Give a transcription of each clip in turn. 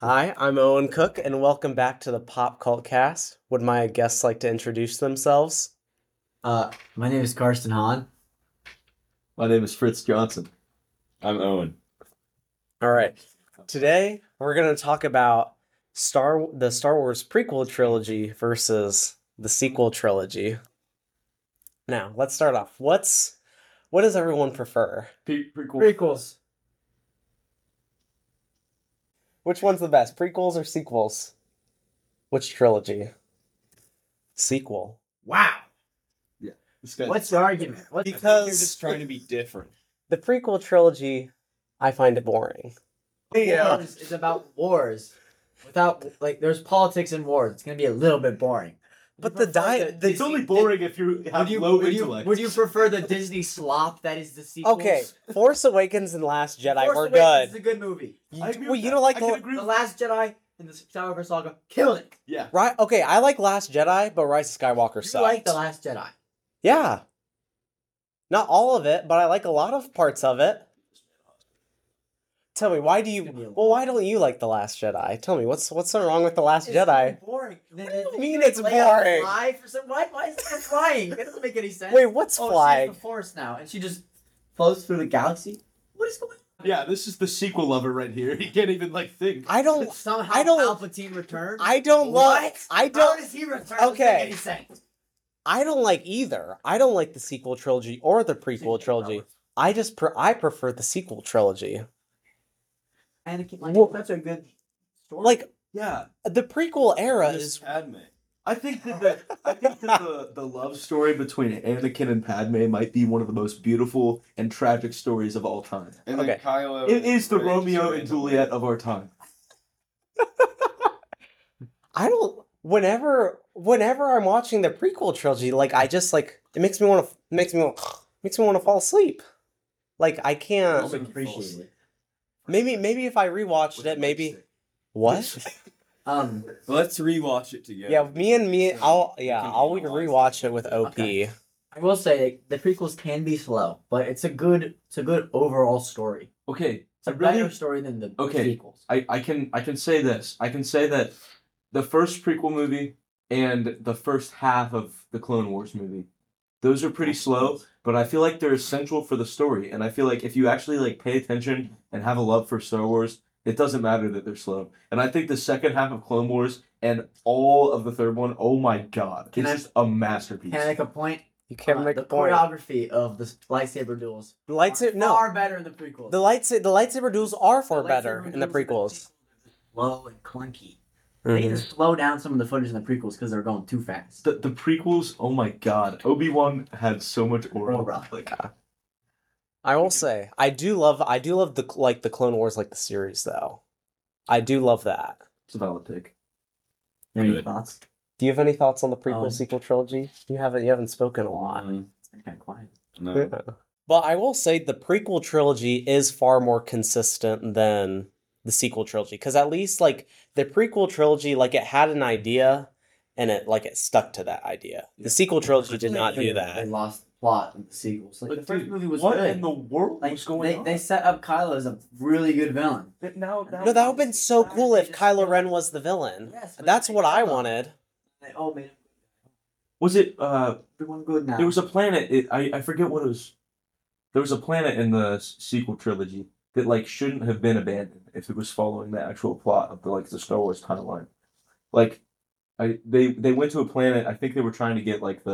Hi, I'm Owen Cook, and welcome back to the Pop Cult Cast. Would my guests like to introduce themselves? My name is Karsten Hahn. My name is Fritz Johnson. I'm Owen. All right. Today we're going to talk about the Star Wars prequel trilogy versus the sequel trilogy. Now, let's start off. What does everyone prefer? Prequels. Which one's the best, prequels or sequels? Which trilogy? Sequel. Wow. This guy's- What's the argument? You're Because just trying to be different. the prequel trilogy, I find it boring. Wars is about wars. Without there's politics in wars. It's gonna be a little bit boring. But the It's only boring if you have low intellect. Would you prefer the Disney slop that is the sequel? Okay, Force Awakens and Last Jedi Force were Awakens is good. a good movie. I agree Well, with you that. don't like I can agree The with Last Jedi and the Skywalker Saga killed it. Yeah. right? Okay, I like Last Jedi, but Rise of Skywalker You sucked. like the Last Jedi? Yeah, not all of it, but I like a lot of parts of it. Tell me, why don't you like the Last Jedi? Tell me, what's so wrong with the Last Jedi? So boring. What do you mean it's boring? Why is it flying? That doesn't make any sense. Wait, what's She flying? has the Force now, and she just floats through the galaxy. What is going on? Yeah, this is the sequel lover right here. He can't even think. I don't. Somehow I don't- Palpatine returned. I don't love. What? I How don't. does he return? Okay. Doesn't make any sense. I don't like either. I don't like the sequel trilogy or the prequel trilogy. I prefer the sequel trilogy. Anakin, Well- that's a good story. Like Yeah. the prequel era This is. Padme. I think that the love story between Anakin and Padme might be one of the most beautiful and tragic stories of all time. And Okay. then Kylo. It is the Ren Romeo showing and the Juliet way. of our time. I don't. Whenever I'm watching the prequel trilogy, like I just like it makes me want to fall asleep. Like I can't. Also- appreciate it. Maybe if I rewatched it, maybe what? Let's rewatch it together. Yeah, I'll can rewatch it with OP. Okay. I will say the prequels can be slow, but it's a good overall story. Okay. It's a better story than the Okay. sequels. I can say this. I can say that the first prequel movie and the first half of the Clone Wars movie, those are pretty slow, but I feel like they're essential for the story. And I feel like if you actually like pay attention and have a love for Star Wars, it doesn't matter that they're slow. And I think the second half of Clone Wars and all of the third one, oh my god, Can it's I- just a masterpiece. Can I make a point? You can't make the a point. choreography of the lightsaber duels The are lightsaber, no, far better in the prequels. the lightsaber duels are far The better lightsaber in the duels prequels. Slow and clunky. They need to slow down some of the footage in the prequels because they're going too fast. The prequels, oh my god, Obi-Wan had so much aura. Aura. Like, I will say, I do love the Clone Wars like the series though. I do love that. it's a valid take. Any Good. thoughts? Do you have any thoughts on the prequel Um, sequel trilogy? You haven't spoken a lot. It's kind of quiet. No. Yeah. But I will say the prequel trilogy is far more consistent than the sequel trilogy because at least like the prequel trilogy, like it had an idea and it stuck to that idea. The sequel trilogy did not do They that. lost the plot in the sequels. Like But the first dude, movie was what good. in the world Like was going on? they set up Kylo as a really good villain. Now, No, that would have been so cool if Kylo Ren was the villain. Yes, but That's they what I killed him. wanted. Man, was it everyone good now. there was a planet, I forget what it was. There was a planet in the sequel trilogy that like shouldn't have been abandoned if it was following the actual plot of the Star Wars timeline. Like they went to a planet, I think they were trying to get like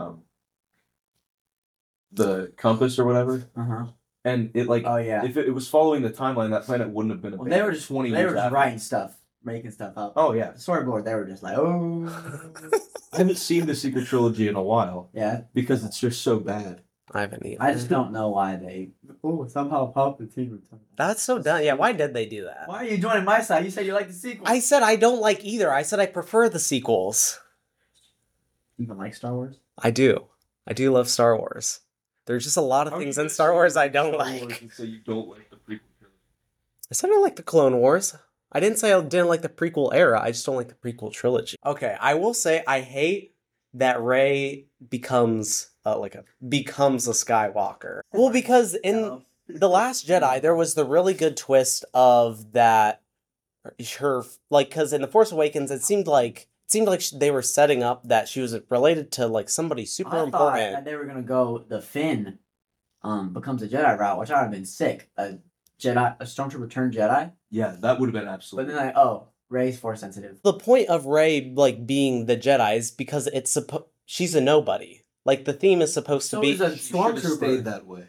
the compass or whatever, Uh-huh. and it like Oh yeah. if it was following the timeline, that planet wouldn't have been Well, abandoned. they were just 20 they years were just after. writing stuff, making stuff up. Oh yeah. The storyboard, they were just like, oh, I haven't seen the sequel trilogy in a while yeah. because it's just so bad. I haven't either. I just don't know why they. Oh, somehow Palpatine returned. That's so dumb. Yeah, why did they do that? Why are you joining my side? You said you like the sequel. I said I don't like either. I said I prefer the sequels. You even like Star Wars? I do. I do love Star Wars. There's just a lot of things in Star Wars I don't like. So you don't like the prequel trilogy. I said I like the Clone Wars. I didn't say I didn't like the prequel era. I just don't like the prequel trilogy. Okay, I will say I hate that Rey becomes becomes a Skywalker. Well, because in The Last Jedi, there was the really good twist of that her like because in the Force Awakens it seemed like they were setting up that she was related to like somebody super I thought important. that they were gonna go the Finn, becomes a Jedi route, which I would have been sick. A stormtrooper turned Jedi. Yeah, that would have been But absolutely. then Rey's Force sensitive. The point of Rey like being the Jedi is because she's a nobody. Like the theme is supposed to So be is a You should have stormtrooper. stayed that way.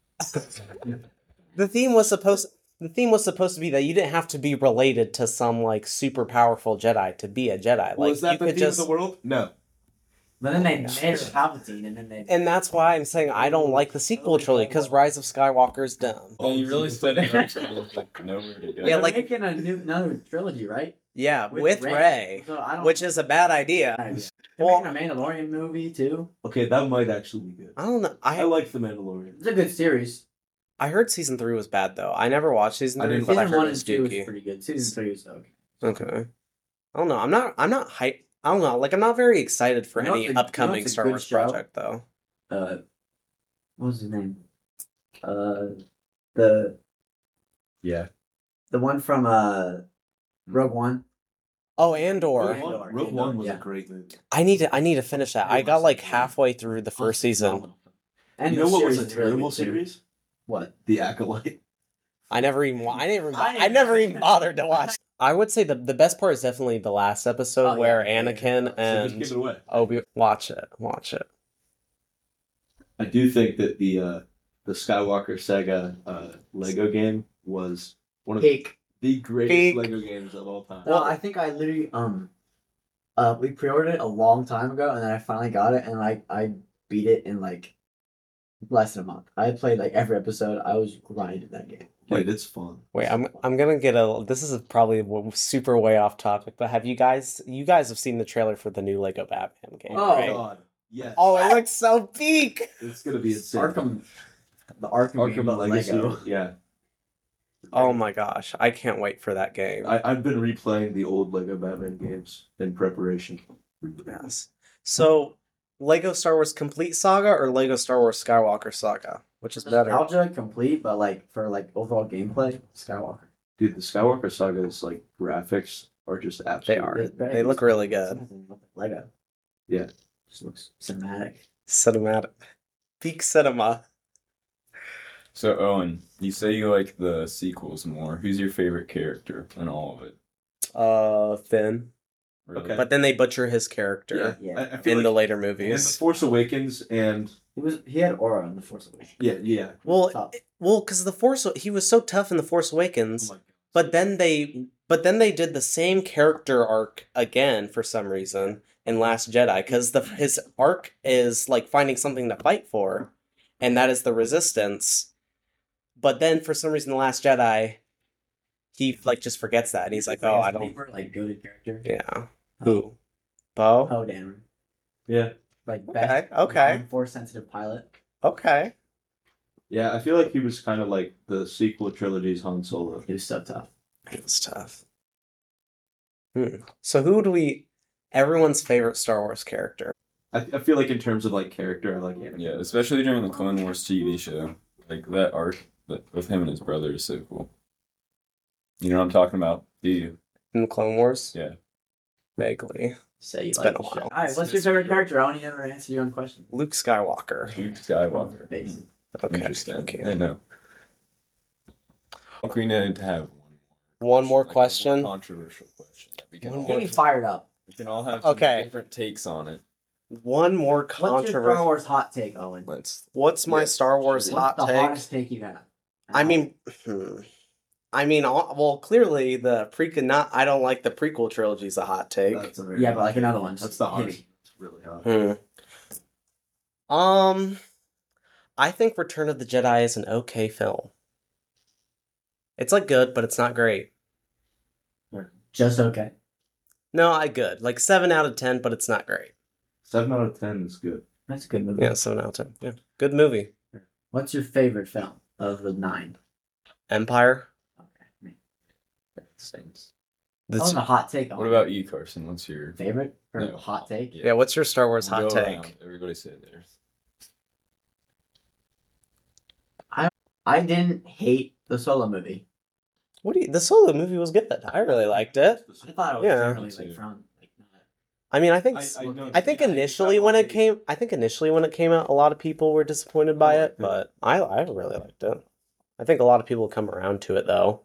the theme was supposed to be that you didn't have to be related to some like super powerful Jedi to be a Jedi. Well, Like is that you the could theme just of the world? No. But then they made her Palpatine, and then they. and that's why I'm saying I don't like the sequel trilogy because Rise of Skywalker's dumb. Oh, you really said it. Like nowhere to go. Yeah, They're like- making another trilogy, right? Yeah, with Rey, So I don't. which is a bad idea. They're Well, making a Mandalorian movie too. Okay, that might actually be good. I don't know. I like The Mandalorian. It's a good series. I heard season 3 was bad though. I never watched season I 3, didn't- but I Season heard one it was and two was dookie. pretty good. Season 3 was okay. Okay. I don't know. I'm not hype. I don't know. Like I'm not very excited for You know any what's a- upcoming you know what's a Star good Wars show? project though. What was his name? The Yeah. one from Rogue One. Oh, Andor. Rogue One was yeah. a great movie. I need to finish that. I got like halfway through the first season. And You know the what was series a is really terrible good, too. series? What? The Acolyte. I never even bothered to watch. I would say the best part is definitely the last episode Oh, yeah. where Yeah, Anakin So just give and it away. Obi watch it. I do think that the Skywalker Saga Lego game was one of Peak. the greatest Peak. Lego games of all time. No, I think I literally we pre-ordered it a long time ago, and then I finally got it, and I beat it in like less than a month. I played like every episode. I was grinding that game. Dude, it's fun. Wait, I'm gonna get a. This is probably super way off topic, but have you guys have seen the trailer for the new Lego Batman game? Oh, right? God. Yes. Oh, it looks so peak. It's gonna be insane. The Arkham game, Arkham but Legacy. Lego. Yeah. Oh my gosh, I can't wait for that game. I've been replaying the old Lego Batman games in preparation. Yes. So, Lego Star Wars Complete Saga or Lego Star Wars Skywalker Saga, which is better? Nostalgia complete, but like for like overall gameplay, Skywalker. Dude, the Skywalker Saga's like graphics are just They absolutely. are. They look really good. Lego. Yeah. Just looks cinematic. Cinematic, peak cinema. So Owen, you say you like the sequels more. Who's your favorite character in all of it? Finn. Really? Okay. But then they butcher his character Yeah. I feel in the like later in The movies. Force Awakens and He had aura in the Force Awakens. yeah. Well, Tough. because he was so tough in the Force Awakens. Oh my God. But then they did the same character arc again for some reason in Last Jedi because his arc is like finding something to fight for, and that is the Resistance. But then for some reason, the Last Jedi, he like just forgets that, and he's like, "Oh, I don't." Super, like goated character. Yeah. Who? Bo? Oh, Dameron. Yeah. Like Okay, best okay. Force sensitive pilot. Okay. Yeah, I feel like he was kind of like the sequel trilogy's Han Solo. He was so tough. It's tough. So who do we? Everyone's favorite Star Wars character. I feel like in terms of like character, I like Anakin. Yeah, especially during the Clone Wars TV show. Like that arc with him and his brother is so cool. You know what I'm talking about? Do you? In the Clone Wars? Yeah. Vaguely. Say you It's like been a the show. while. All right, what's your favorite character? I only never answered your own question. Luke Skywalker. Luke Skywalker. Basic. Okay. Interesting. Okay. I know. I think we need to have One more like, a question. controversial question. That we can One all, Get me fired up. we can all have some Okay. different takes on it. One more What's your Star controversial. Wars hot take, Owen? Let's. What's my Yeah, Star Wars sure. hot What's the take? hottest take you have? I mean, well, clearly the prequel. I don't like the prequel trilogy. Is a hot take. That's a very Yeah, but like another one. That's the Hit hardest. me. It's really hard. I think Return of the Jedi is an okay film. It's like good, but it's not great. Just okay. No, good. Like 7 out of 10, but it's not great. 7 out of 10 is good. That's a good movie. Yeah, 7 out of 10. Yeah, good movie. What's your favorite film of the 9? Empire. Okay. Saints. That was a hot take. What Owen. about you, Carson? What's your favorite or No. hot take? Yeah, what's your Star Wars hot Go take? around. Everybody say theirs. I didn't hate the Solo movie. What do you? The Solo movie was good. I really liked it. I thought it was Yeah. generally like from like not. I mean, I think know- I think yeah, initially when it came, I think initially when it came out, a lot of people were disappointed by it, but I really liked it. I think a lot of people come around to it though.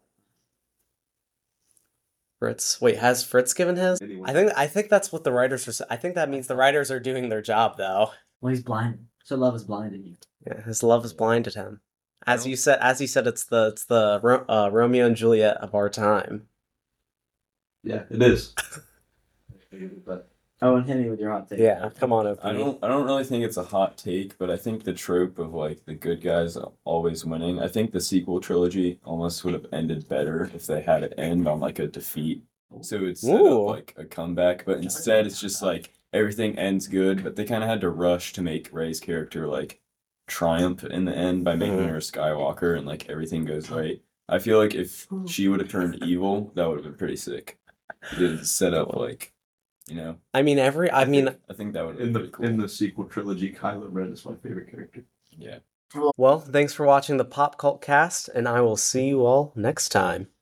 Fritz, wait, has Fritz given his? I think that's what the writers are. I think that means the writers are doing their job though. Well, he's blind. So love is blinded you. Yeah, his love has blinded him. As you said, it's the Romeo and Juliet of our time. Yeah, it is. But Oh, and hit me with your hot take. Yeah, come on, I don't really think it's a hot take, but I think the trope of like the good guys always winning. I think the sequel trilogy almost would have ended better if they had it end on like a defeat. So it's set Ooh. up like a comeback, but instead it's just like everything ends good, but they kind of had to rush to make Rey's character like triumph in the end by making Mhm. her a Skywalker and like everything goes right. I feel like if she would have turned evil, that would have been pretty sick. To set up like, you know. I mean, I think that would have in been the pretty cool. in the sequel trilogy, Kylo Ren is my favorite character. Yeah. well, thanks for watching the Pop Cult Cast, and I will see you all next time.